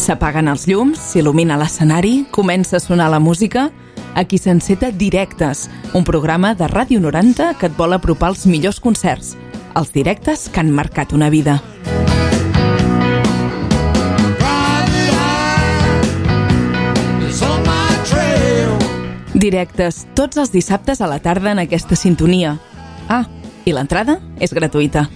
S'apaguen els llums, s'il·lumina l'escenari, comença a sonar la música. Aquí s'enceta Directes, un programa de Ràdio 90 que et vol apropar els millors concerts, els directes que han marcat una vida. Directes tots els dissabtes a la tarda en aquesta sintonia. Ah, i l'entrada és gratuïta.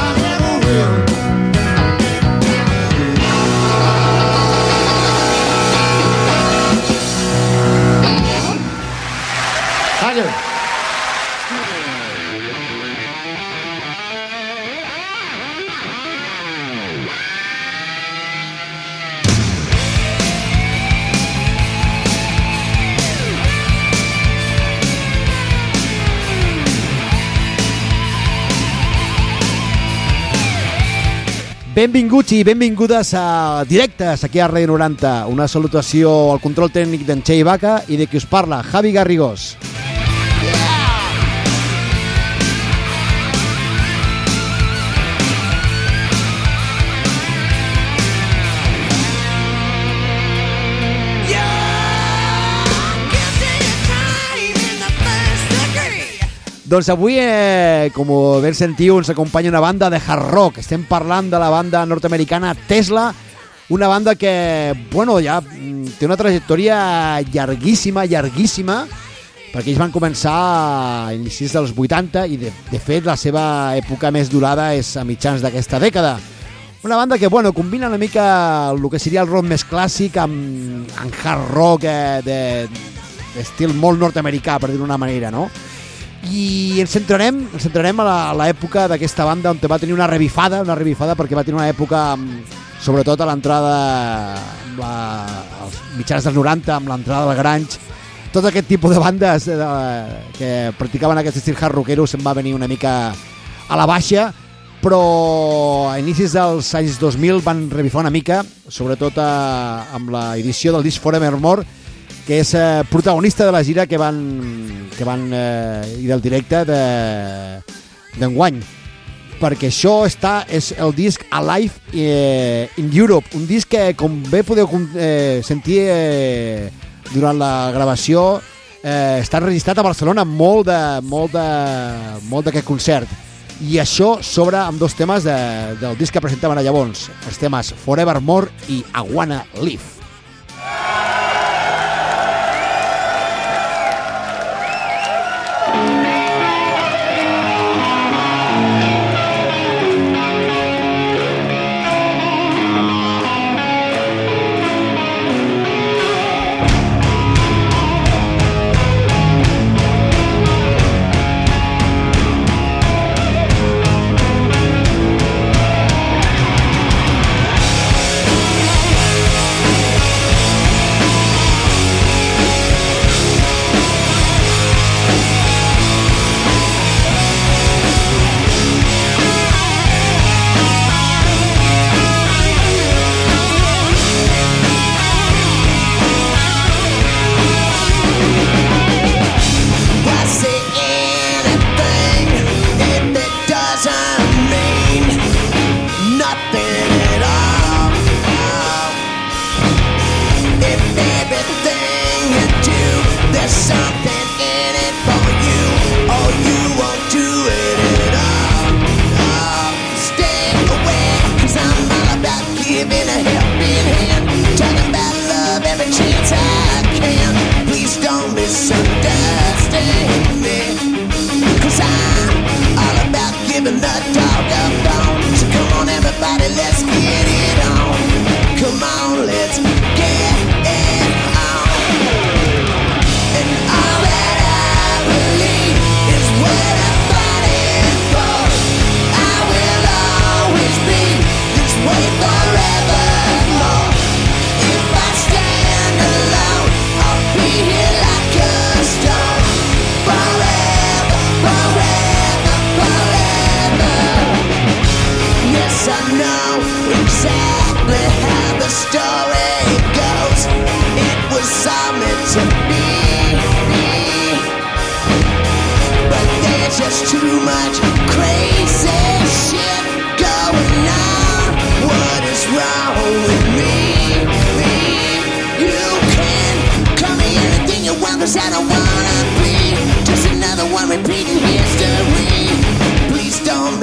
Benvinguts i benvingudes a Directes aquí a Ràdio 90. Una salutació al control tècnic d'en Txell Vaca i de qui us parla, Javi Garrigós. Doncs avui, com ben sentiu, ens acompanya una banda de hard rock. Estem parlant de la banda nord-americana Tesla, una banda que, bueno, ja té una trajectòria llarguíssima, perquè ells van començar a inicis dels 80 i, de fet, la seva època més durada és a mitjans d'aquesta dècada. Una banda que, bueno, combina una mica el que seria el rock més clàssic amb hard rock d'estil molt nord-americà, per dir-ho d'una manera, no? I ens centrarem a l'època d'aquesta banda on va tenir una revifada perquè va tenir una època, sobretot a l'entrada als mitjans dels 90, amb l'entrada del grunge. Tot aquest tipus de bandes que practicaven aquest estil hard rockero se'n va venir una mica a la baixa, però a inicis dels anys 2000 van revifar una mica, sobretot amb l'edició del disc Forevermore, que és protagonista de la gira que van i del directe d'enguany, perquè això és el disc Alive in Europe, un disc que, com bé podeu sentir durant la gravació, està enregistrat a Barcelona molt d'aquest concert, i això s'obre amb dos temes del disc que presentaven llavors, els temes Forevermore i I Wanna Live. Just too much crazy shit going on. What is wrong with me?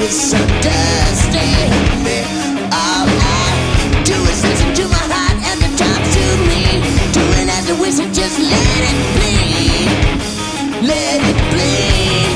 misunderstand me. All I do is listen to my heart and it talks to me. Doing as I wish and just let it bleed. Let it bleed.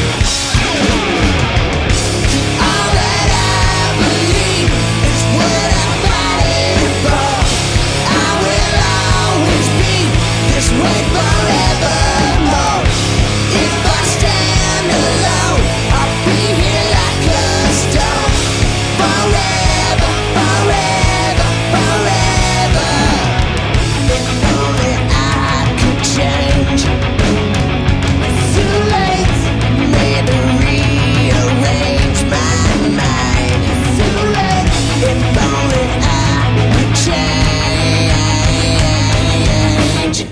All that I believe is what I'm fighting for. I will always be this way forevermore. If I stand alone, I'll be here like a stone. Forever, forever, forever. If only I could change. It's too late, maybe rearrange my mind. It's too late, if only I could change.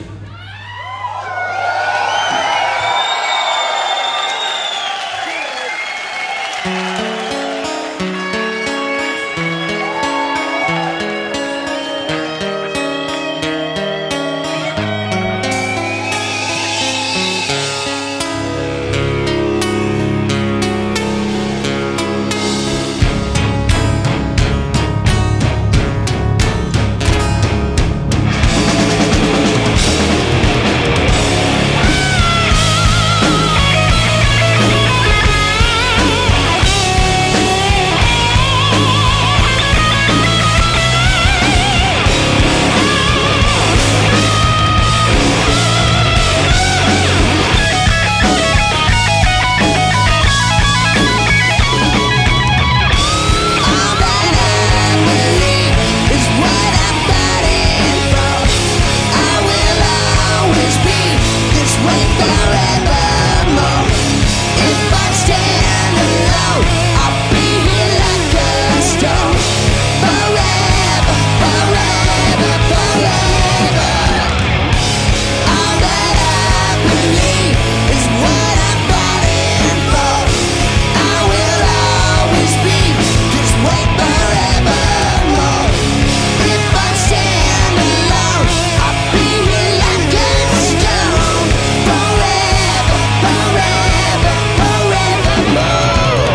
All that I believe is what I'm fighting for. I will always be this way forevermore. If I stand alone, I'll be here like a stone. Forever, forever, forever. All that I believe is what I'm fighting for. I will always be this way forevermore. If I stand alone, I'll be here like a stone. Forever, forever, forevermore.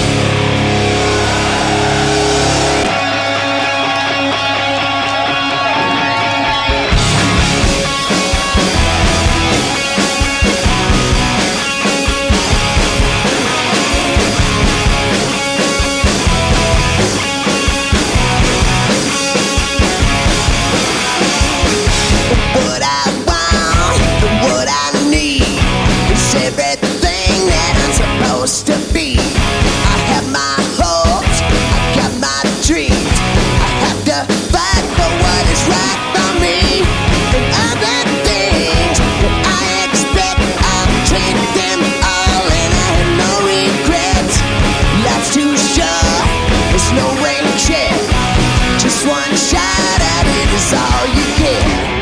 What I want and what I need is everything that I'm supposed to be. I have my hopes, I got my dreams. I have to fight for what is right for me. And other things that I expect, I'll take them all and I have no regrets. Life's too short, there's no rain check. Just one shot at it is all you get.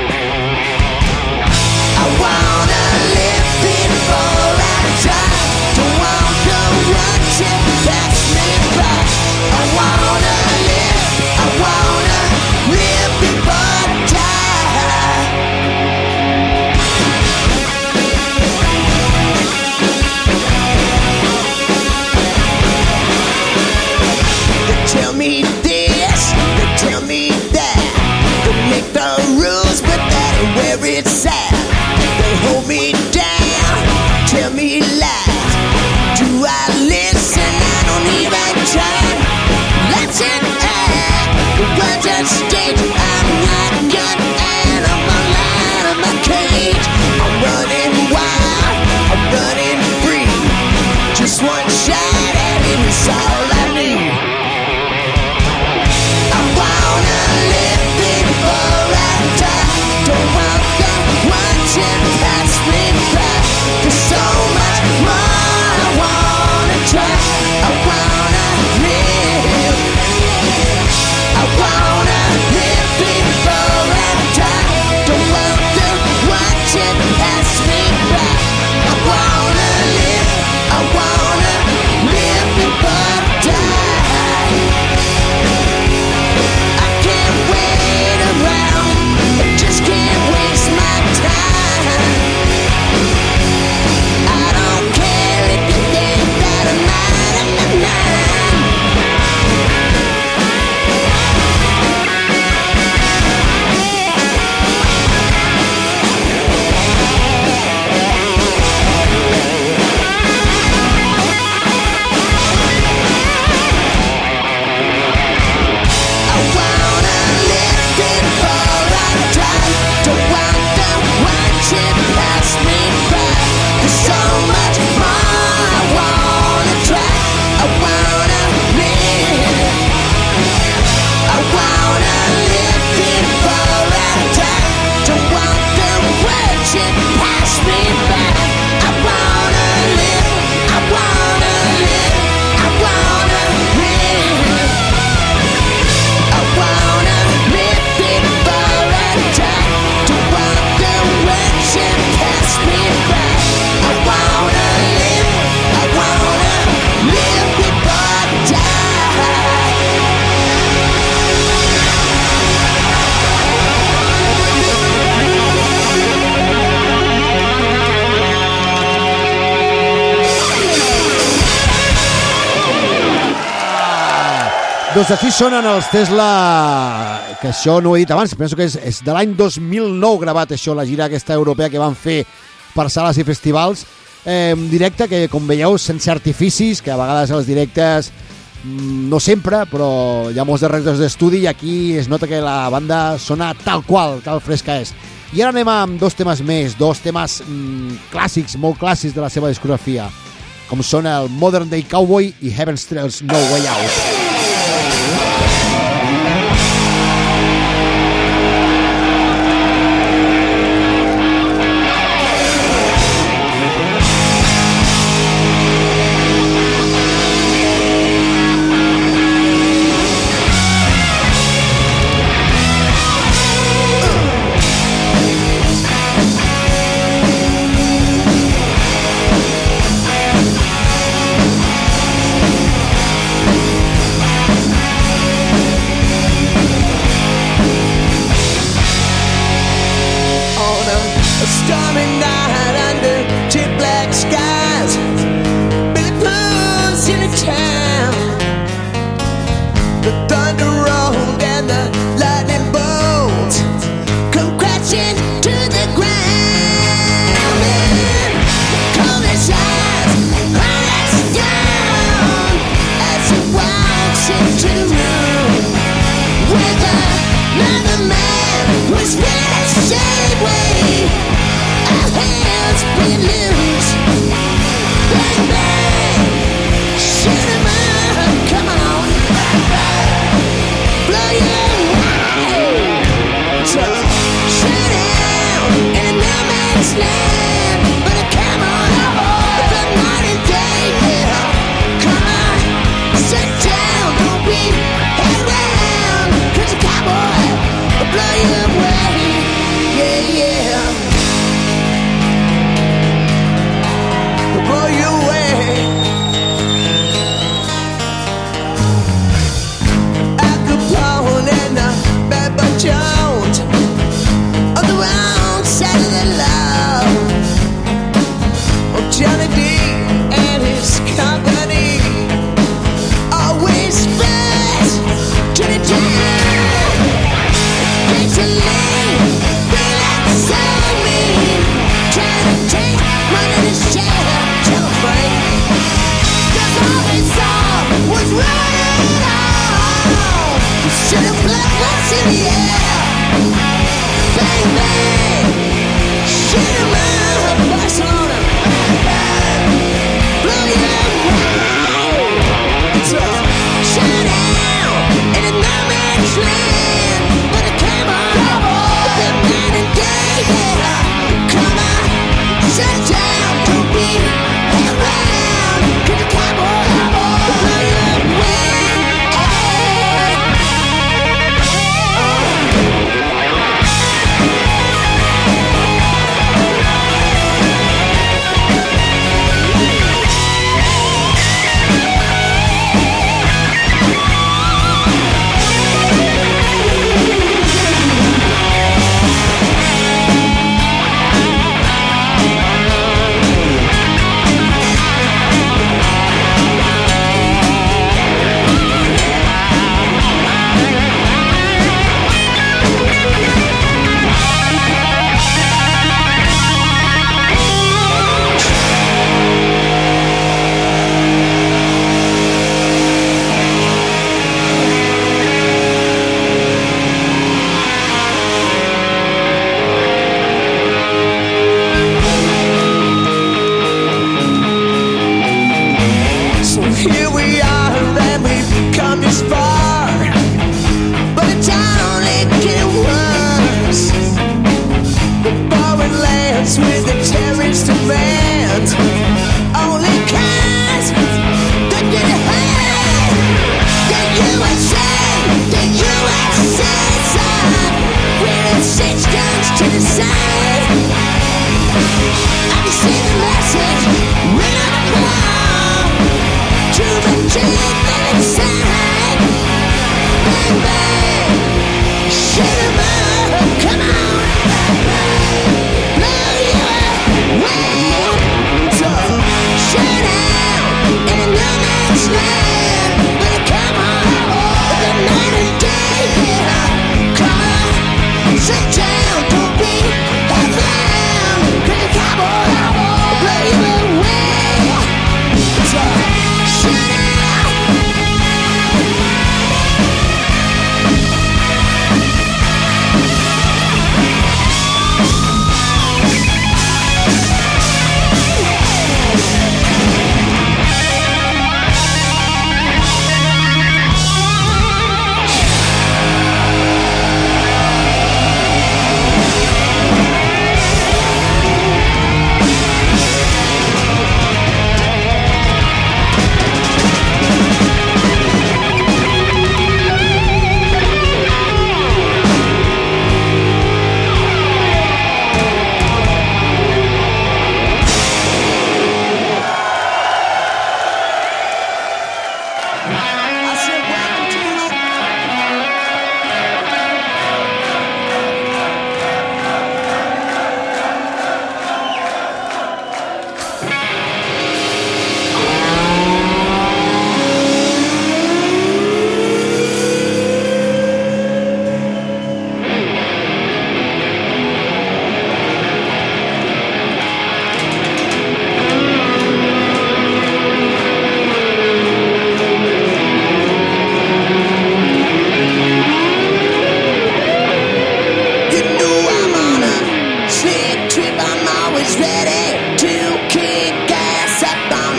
I wanna live before I die. Don't wanna watch it pass me by. I wanna live before I die. They tell me this, they tell me that. They make the rules, but that ain't where it's at. They hold me down, tell me lies. Do I listen? I don't even try. Let's enact the words on stage. I'm not a gun animal out of my cage. I'm running wild, I'm running free. Just one shot at it is all I need. I wanna live before I die. Don't want the watching pass me by. There's so much more Doncs així sonen els Tesla, que això no ho he dit abans, penso que és de l'any 2009 gravat això, la gira aquesta europea que van fer per sales i festivals, un directe que, com veieu, sense artificis, que a vegades els directes, no sempre, però hi ha molts directors d'estudi i aquí es nota que la banda sona tal qual, tal fresca és. I ara anem amb dos temes més, dos temes clàssics, molt clàssics de la seva discografia, com són el Modern Day Cowboy i Heaven's Trails No Way Out.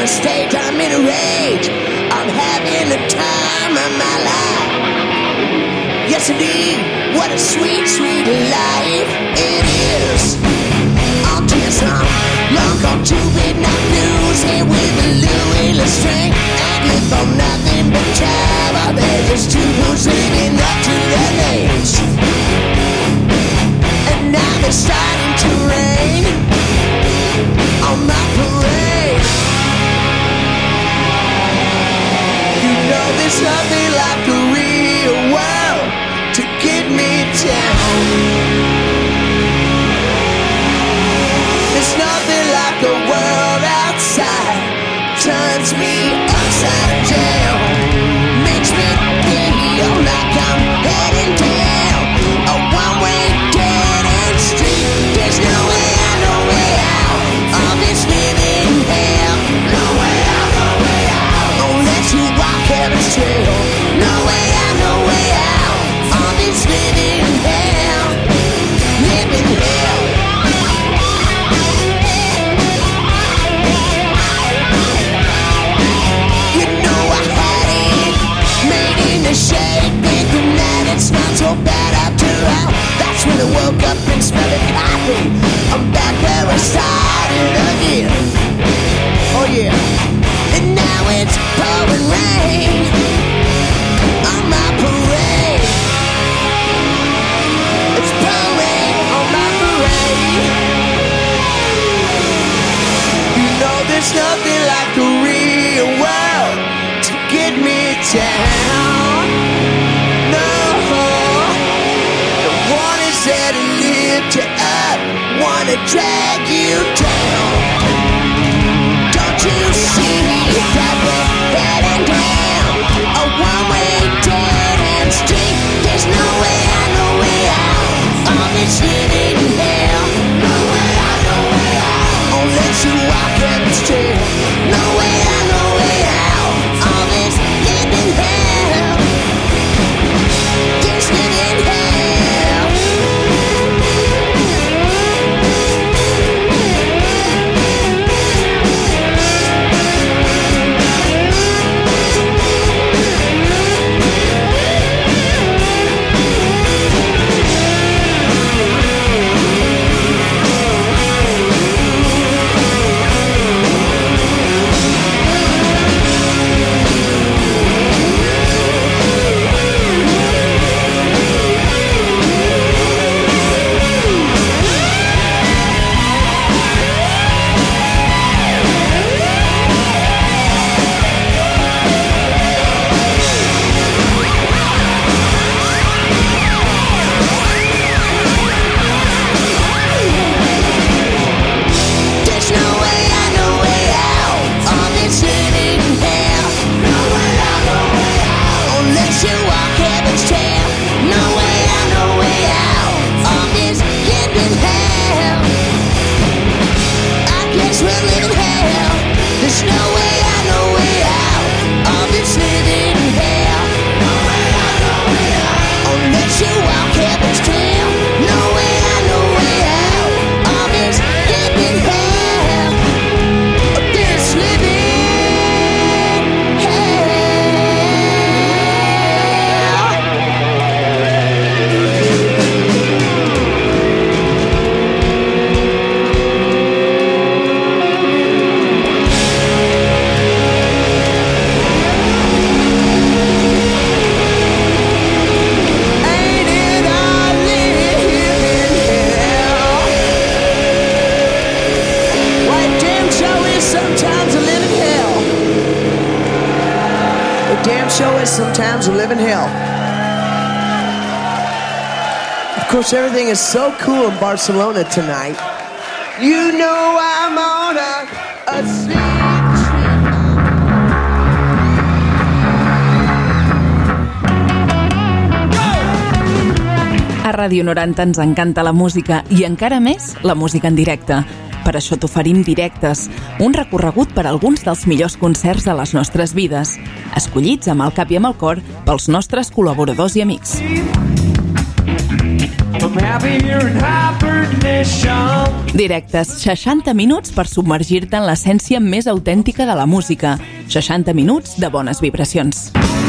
on a stage, I'm in a rage. I'm having the time of my life. Yes, indeed, what a sweet, sweet life it is. I'll tell some long gone to midnight news here with a Louis Lestrange. And you thought nothing but trouble. They're just two fools living up to their names. And now they're starting to rain on my parade. You know there's nothing like the real world to get me down. There's nothing like the world outside turns me upside down. Makes me feel like I'm heading down a one-way dead end street. There's no way out, no way out of this living hell. No way out, no way out unless you walk heaven's trail. No way out, no way out of this living hell. Living hell. You know I had it made in the shade, thinking that it's not so bad after all. That's when I woke up and smelled of coffee. I'm back where I started again. Oh yeah. And now it's pouring rain on my parade. It's pouring on my parade. You know there's nothing like the real world to get me down. No, the one is there to lift you up, wanna drag you down. Don't you see that we're heading down a one-way dead end street? There's no way out, no way out of this living hell. No way out, no way out unless you walk heaven's trail. No way out, no way out of this living hell. This living hell. Sometimes we live in hell. Of course, everything is so cool in Barcelona tonight. You know I'm on a sea. A Ràdio 90 ens encanta la música i encara més la música en directe. Per això t'oferim Directes, un recorregut per alguns dels millors concerts de les nostres vides, escollits amb el cap i amb el cor pels nostres col·laboradors i amics. I'm happy here in Hyper Directes, 60 minuts per submergir-te en l'essència més autèntica de la música. 60 minuts de bones vibracions.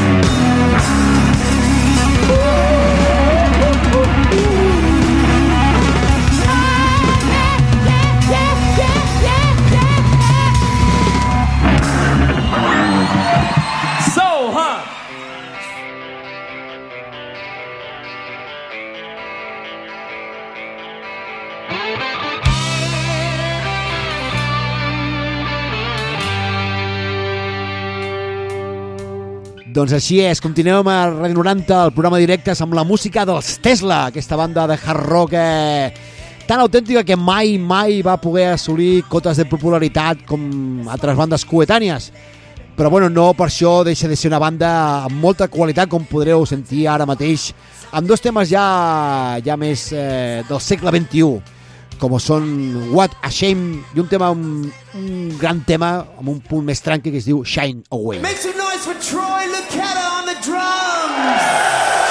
Doncs així és, continuem a Ràdio 90, el programa directes amb la música dels Tesla, aquesta banda de hard rock tan autèntica que mai va poder assolir cotes de popularitat com altres bandes coetànies. Però bueno, no per això deixa de ser una banda amb molta qualitat, com podreu sentir ara mateix, amb dos temes ja més del segle XXI, com són What a Shame i un tema, un gran tema amb un punt més tranqui que es diu Shine Away. Make some noise for Troy Lucetta on the drums.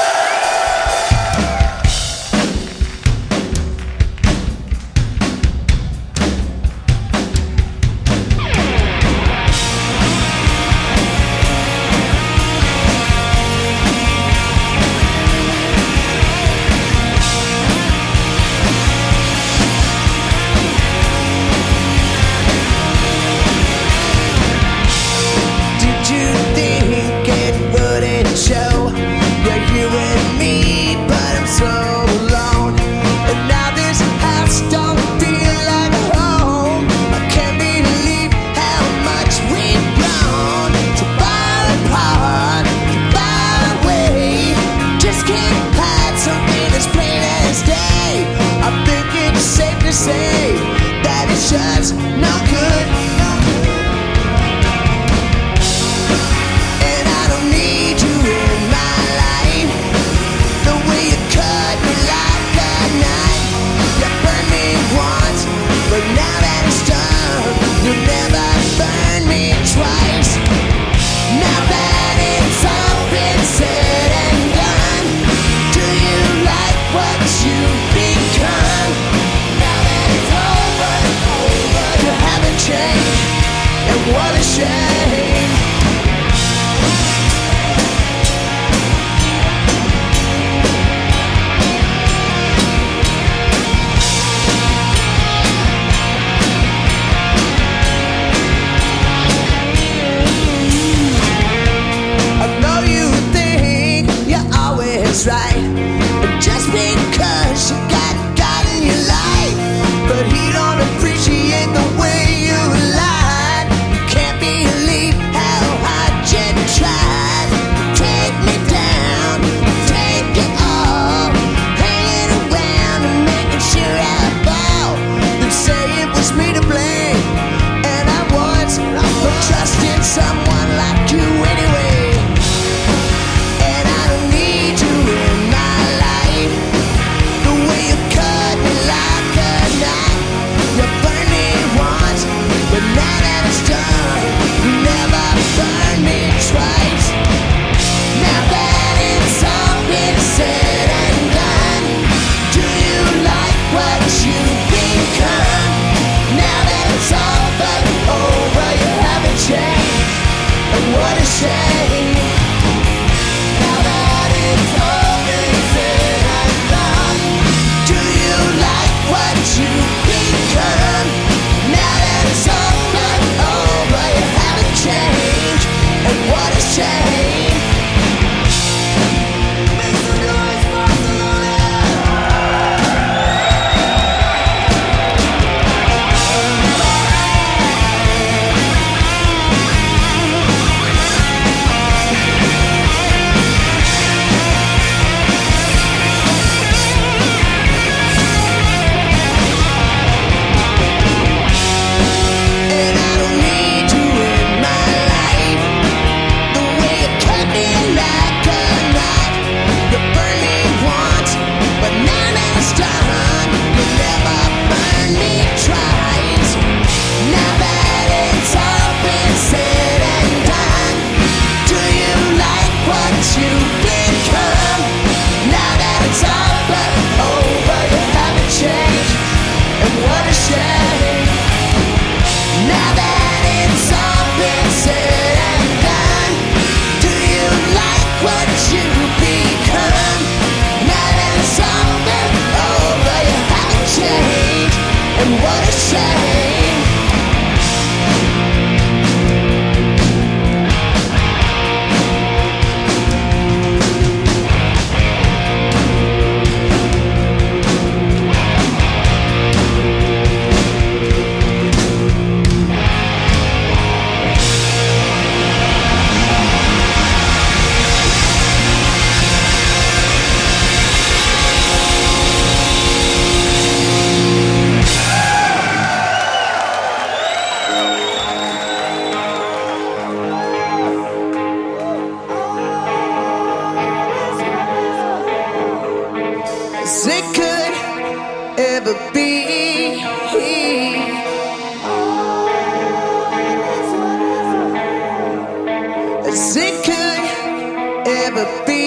Say that it's just no good, and I don't need you in my life. The way you cut me like a knife, you burned me once, but now that it's done, you'll never burn me twice. Now that it's all been said and done, do you like what you've become? Change, and what a shame. I know you think you're always right, and just because you got God in your life, but He don't appreciate the way someone like you anyway, and I don't need you in my life. The way you cut me like a knife, you burned me once, but now that it's done, you never burn me twice. Now that it's all been said and done, do you like what you've become? Now that it's all but over, you haven't changed. And what a shame. Now that it's all been said and done, do you like what you've become? Now that it's all but over, you haven't changed. And what a shame. Make some noise, Barcelona. as it could ever be.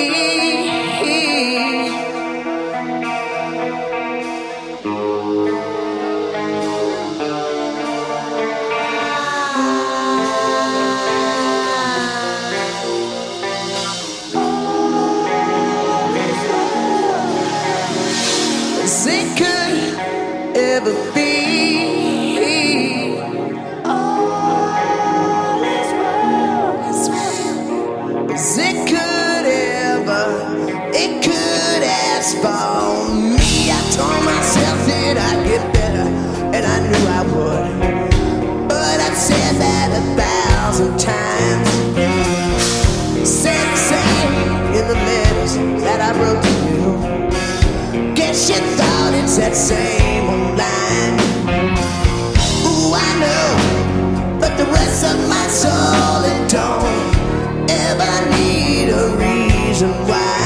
As it could ever be. As it could ever, it could ask for me. I told myself that I'd get better, and I knew I would. But I've said that 1,000 times. Said the same in the letters that I wrote to you. Guess you thought it's that same old line. Ooh, I know, but the rest of my soul, it don't ever need a reason why.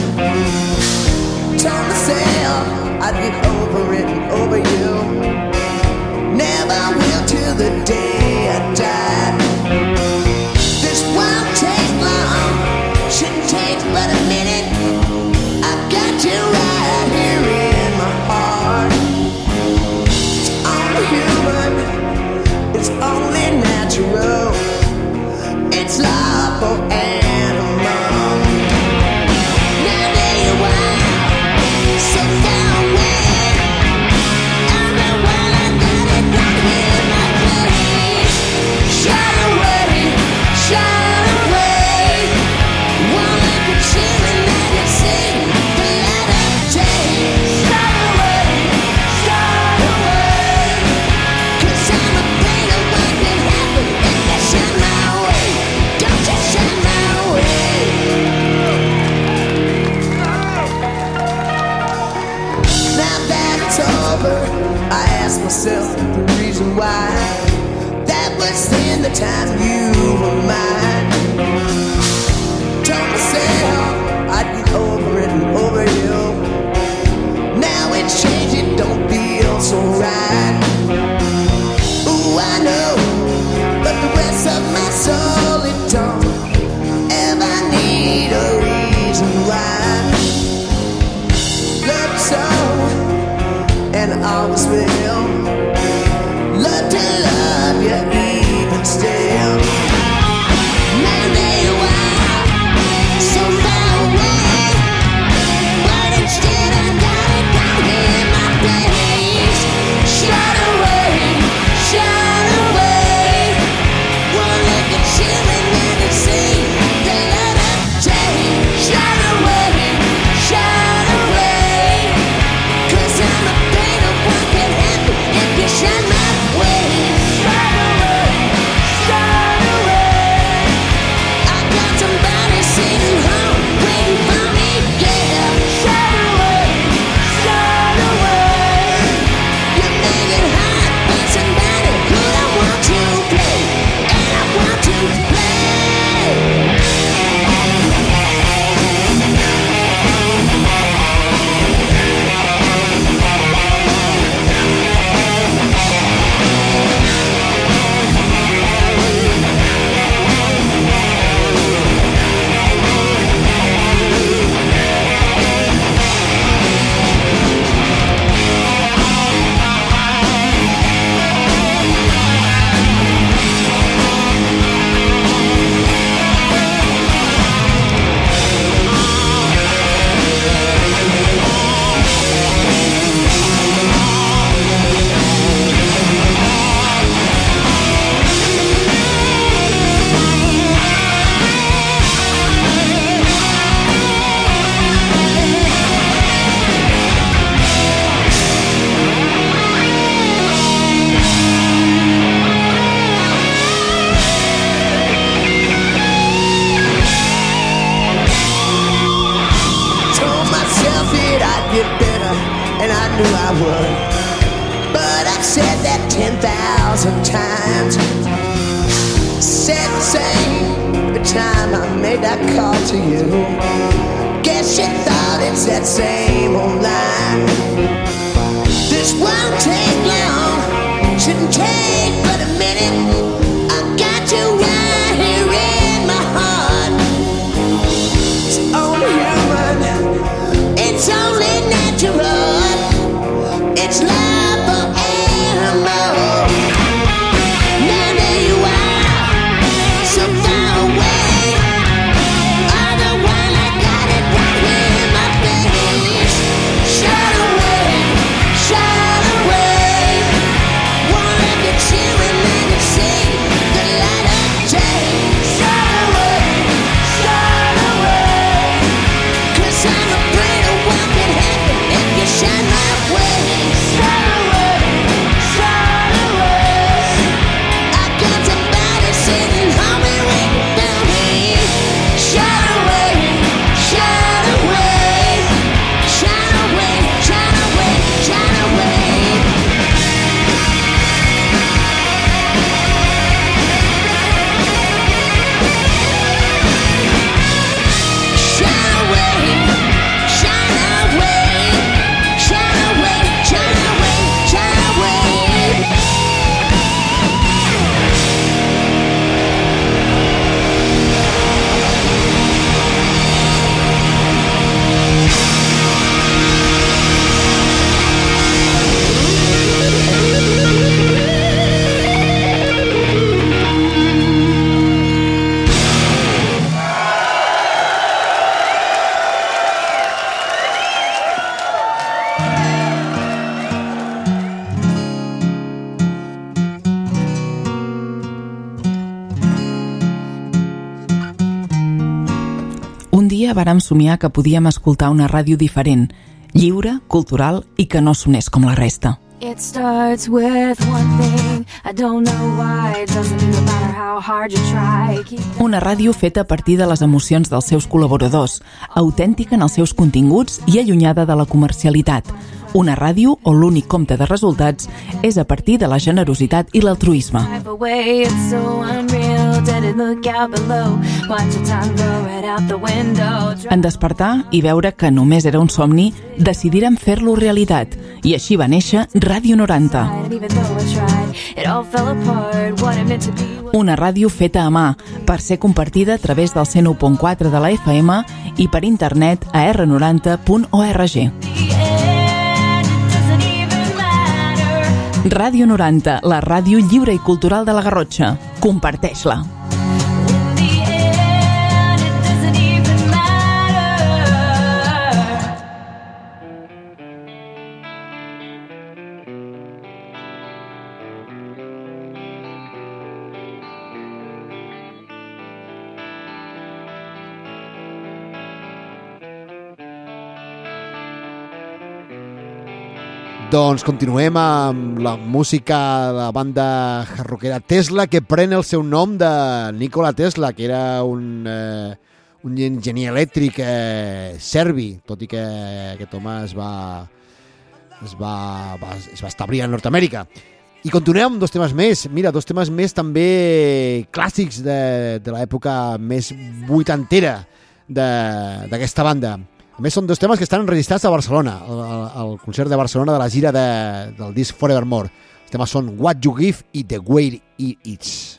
Told myself I'd get over it and over you. Never will till the day I die. This won't take long, shouldn't take but a minute. I've got you right here in my heart. It's only human, it's only natural. It's love for animal. Now there you are, so far away. I'm the one I got it down here in my place. Shine away, shine away. One look at you and then you see the light of day. Shine away, shine away. 'Cause I'm afraid of what can happen if you shine my way. Don't you shine my way. Now that it's over, I ask myself the reason why. That was in the time you were mine. Told myself I'd get over it and over you. Now it's changed, it don't feel so right. Ooh, I know, but the rest of my soul, it don't ever need a reason why. Love so, and always will. Love to love you even still. Now there you are, so far away. But instead I got it down here in my place. Shine away, shine away. One look at you and then you see the light of day. Shine away, shine away. 'Cause I'm afraid of what can happen if you shine my way. Shine away, shine away. I got somebody sitting home waiting for me, yeah. Shine away, shine away. You make it hard for somebody who I want to play, and I want to play. Told myself that I'd get better, and I knew I would. But I've said that 10,000 times. Said the same the time I made that call to you. Guess you thought it's that same old line. This won't take long, shouldn't take but a minute. I got you right here in my heart. dia vàrem somiar que podíem escoltar una ràdio diferent, lliure, cultural i que no sonés com la resta. It starts with one thing, I don't know why, it doesn't matter how hard you try. Una ràdio feta a partir de les emocions dels seus col·laboradors, autèntica en els seus continguts i allunyada de la comercialitat. Una ràdio on l'únic compte de resultats és a partir de la generositat i l'altruisme. En despertar i veure que només era un somni, decidirem fer-lo realitat i així va néixer Ràdio 90. Una ràdio feta a mà per ser compartida a través del 101.4 de la FM i per internet a r90.org. Ràdio 90, la ràdio lliure i cultural de la Garrotxa. Comparteix-la. Doncs continuem amb la música de la banda rockera Tesla, que pren el seu nom de Nikola Tesla, que era un enginyer elèctric serbi, tot i que aquest home es va establir a Nord-Amèrica. I continuem amb dos temes més. Mira, dos temes més també clàssics de l'època més vuitantera d'aquesta banda. A més, són dos temes que estan enregistrats a Barcelona, al concert de Barcelona de la gira del disc Forevermore. Els temes són What You Give i The Way It Is.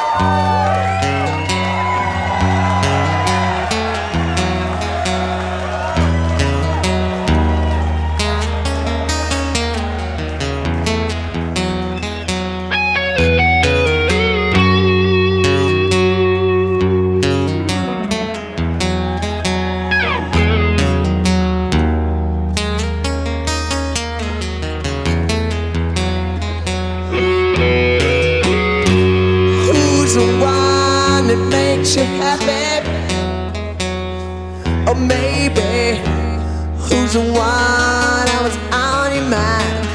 You happy, or maybe who's the one that was on your mind,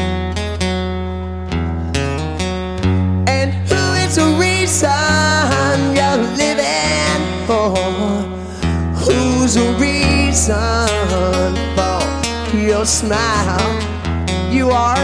and who is the reason you're living for, who's the reason for your smile. You are.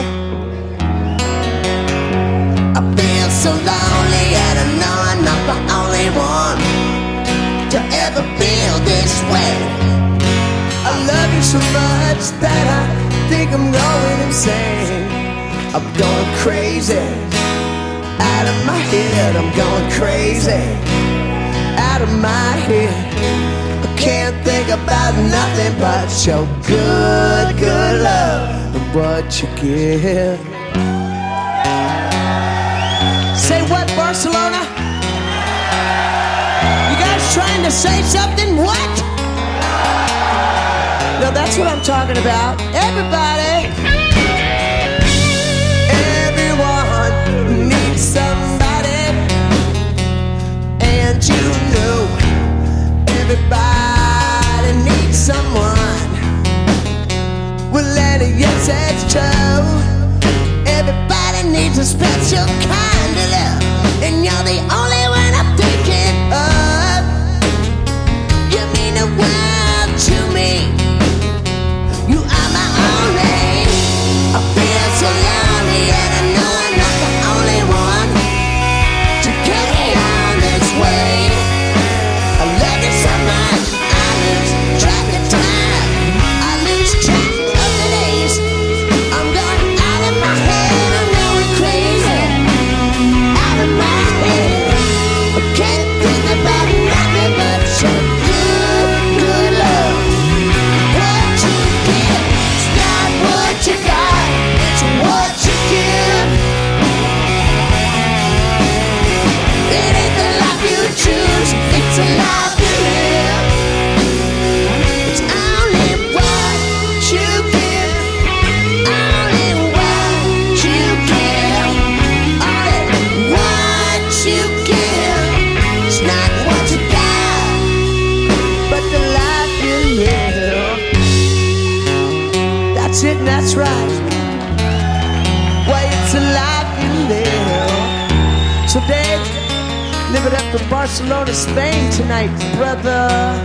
I feel so lonely and I know I'm not the only one to ever feel this way. I love you so much that I think I'm going insane. I'm going crazy, out of my head. I'm going crazy, out of my head. I can't think about nothing but your good, good love and what you give. Say what, Barcelona? You guys trying to say something? What? No, that's what I'm talking about. Everybody. Everyone needs somebody. And you know, everybody needs someone. Well, let it, yes, it's true. Everybody needs a special kind of love, and you're the only one I'm thinking of. You mean the world to me. You are my only. I feel so lonely, and I know I'm not the only one to carry on this way. I love you so much, I lose track of time. I lose track of the days. I'm going out of my head. I'm going crazy, out of my head. That's it, that's right. Why it's alive in there. So Dave, live it up to Barcelona, Spain tonight, brother.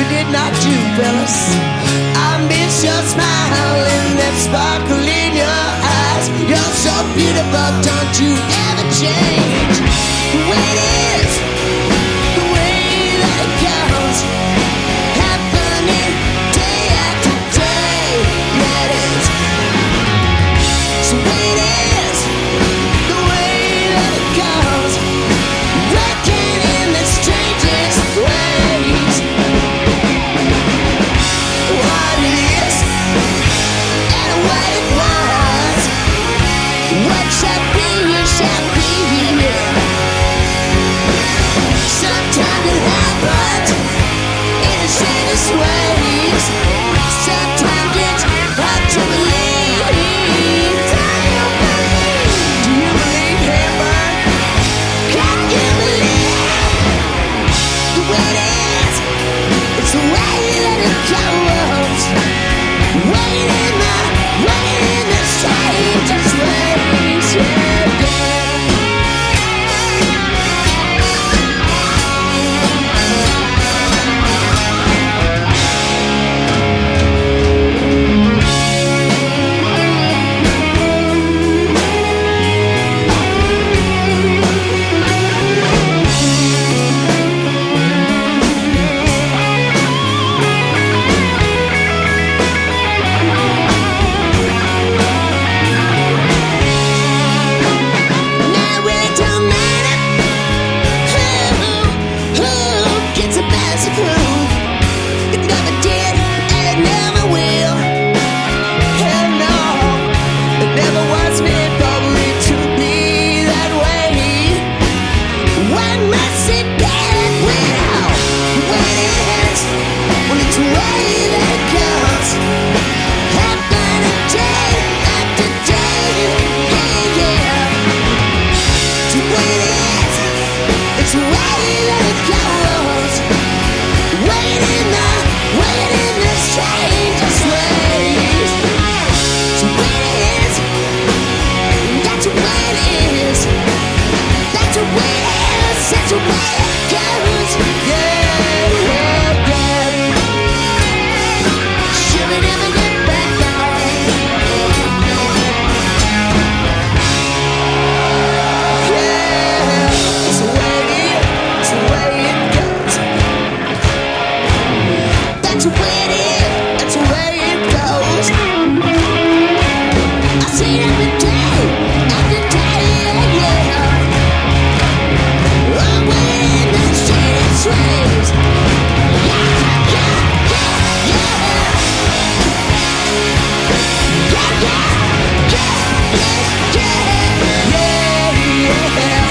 did not do, fellas. I miss your smile and that sparkle in your eyes. You're so beautiful, don't you ever change. The way it is, the way that it goes, happening day after day. Yeah, it is. It's the way it is, the way that it goes, working in the strangest ways. What it is and what it was, what shall be, shall be. Sometimes it happens in the strangest ways. Sometimes it's hard to believe. Do you believe heaven? Can you believe the way it is? It's the way that it goes. Waiting in the strangest ways. Yeah, yeah. Now it don't matter who gets a best proof. It never did and it never will. Hell no, it never was meant for it to be that way. One must sit there and will. The way it is, well it's the way that it goes. Happening day after day. Yeah, yeah. It's the way it is, it's the way that it goes. Waiting in the strangest ways. It's the way it is, that's the way it is. That's the way it is, that's the way it goes. Yeah, yeah, yeah. Should we never get back on? Yeah, it's the way it is, it's the way it goes. That's the way it is, that's the way it goes. I see it every day, yeah, yeah. I'm waiting in the strangest ways. Yeah, yeah, yeah, yeah. Yeah, yeah, yeah, yeah, yeah, yeah.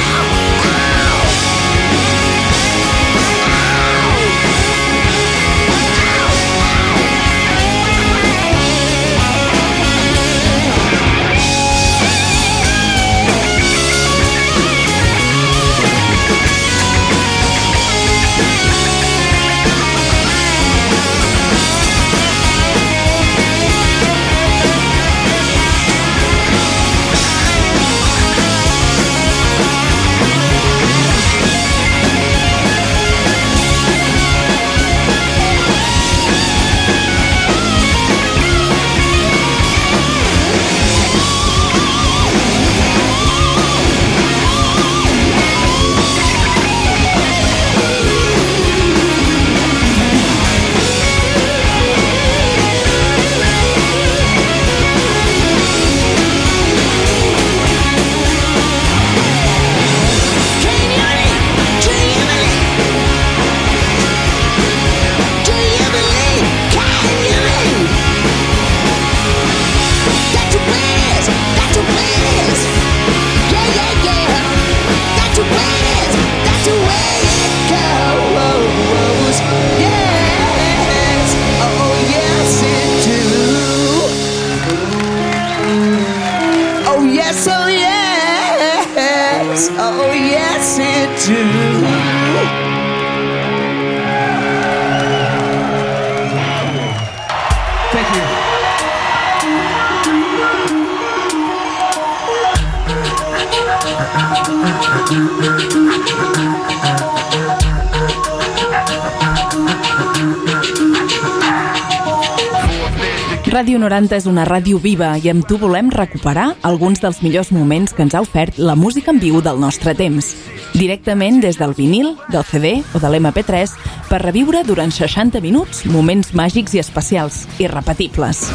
Oh yes it do. Thank you. Ràdio 90 és una ràdio viva i amb tu volem recuperar alguns dels millors moments que ens ha ofert la música en viu del nostre temps. Directament des del vinil, del CD o de l'MP3 per reviure durant 60 minuts moments màgics i especials, irrepetibles.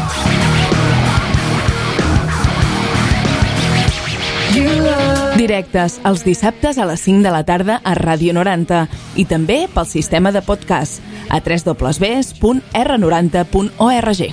Directes els dissabtes a les 5 de la tarda a Ràdio 90 i també pel sistema de podcast a www.r90.org.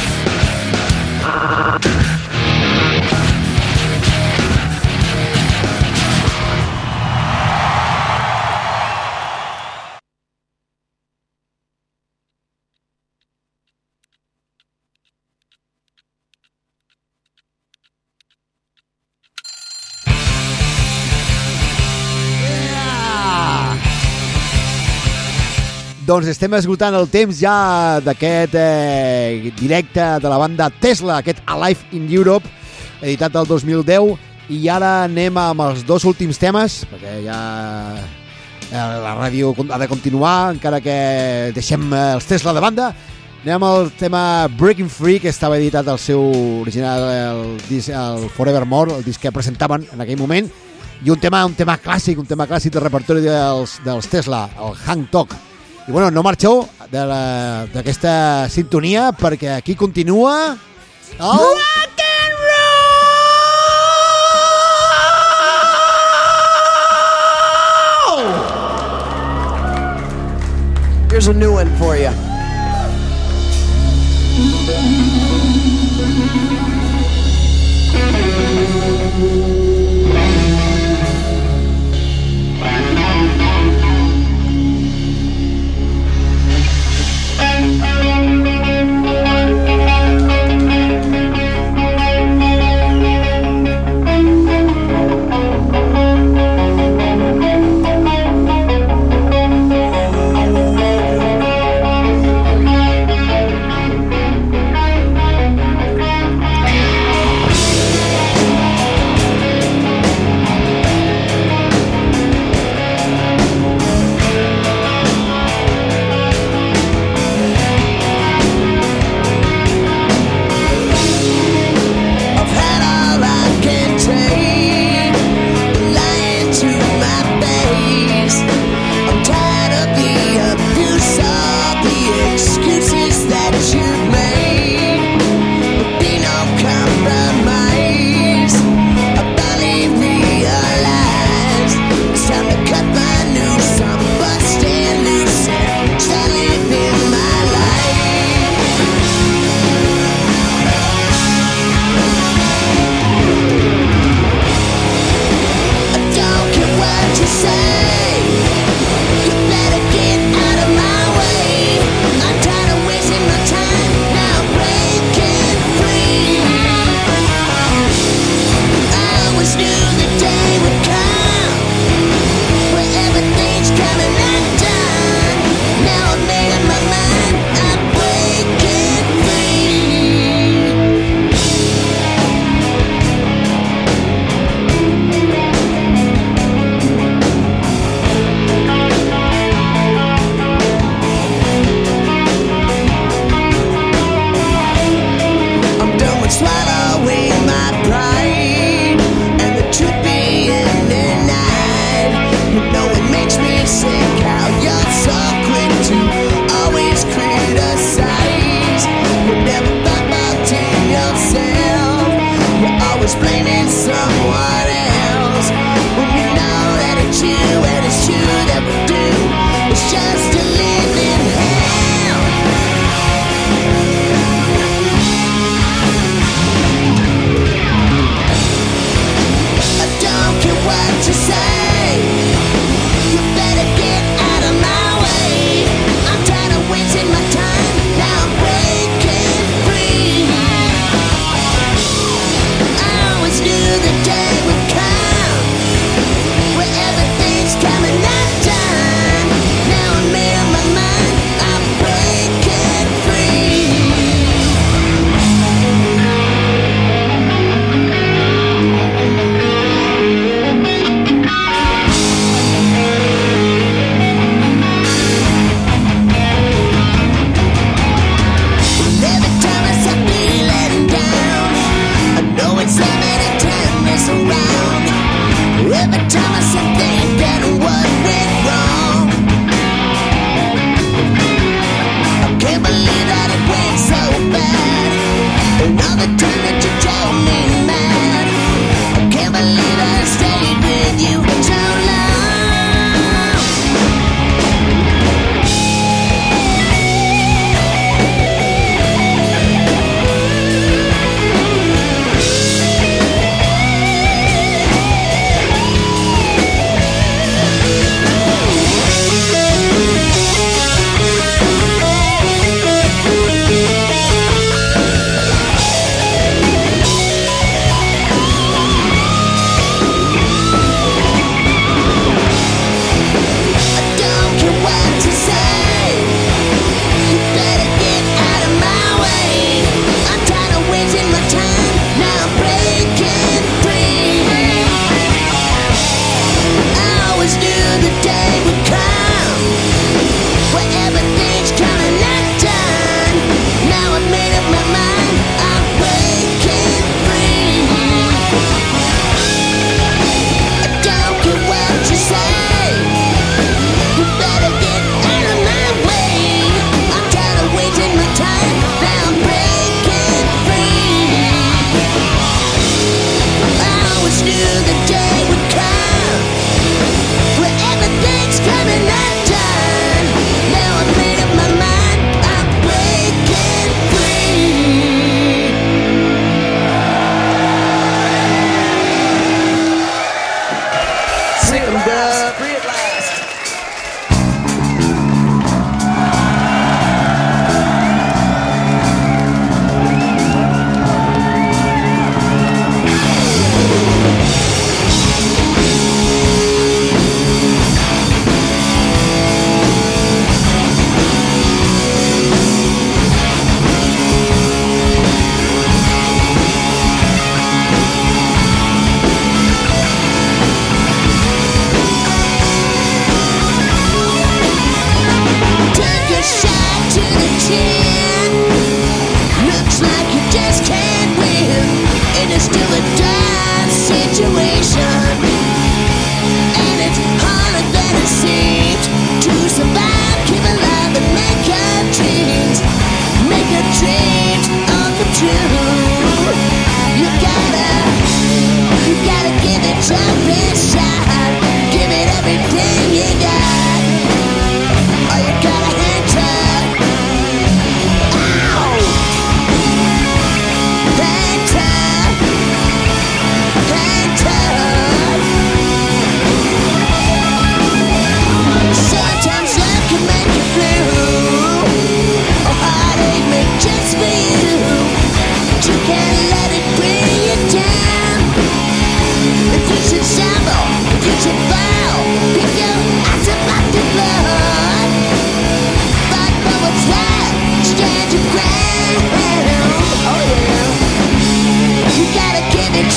Doncs estem esgotant el temps ja d'aquest directe de la banda Tesla, aquest Alive in Europe, editat el 2010, i ara anem amb els dos últims temes, perquè ja la ràdio ha de continuar, encara que deixem els Tesla de banda. Anem al tema Breaking Free, que estava editat al seu original, el Forevermore, el disc que presentaven en aquell moment, i un tema clàssic, del repertori dels Tesla, el Hang Talk. I bueno, no marxeu d'aquesta sintonia perquè aquí continua el Rock and Roll! Here's a new one for you. I was new.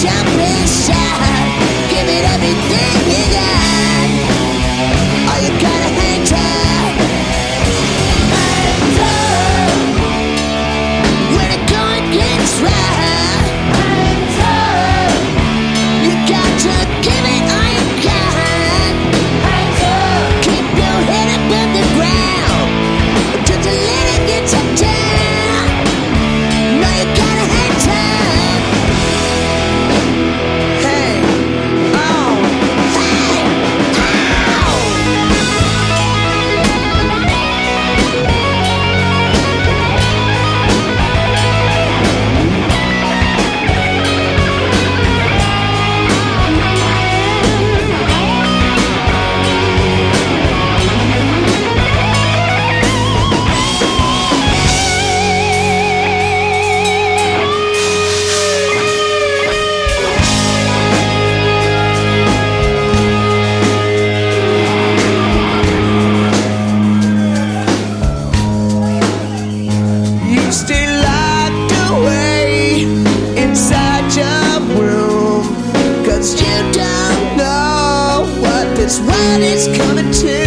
jump and shout. Give it everything you got. Oh, you gotta hang tough. Hang tough. When the going gets rough. Hang tough. You got to give it all you got. Hang tough. Keep your head above the ground. Don't you let it get you down. No, you gotta hang tough. Hey, oh, hey, oh. You stay locked away inside your room, 'cause you don't know what this world is coming to.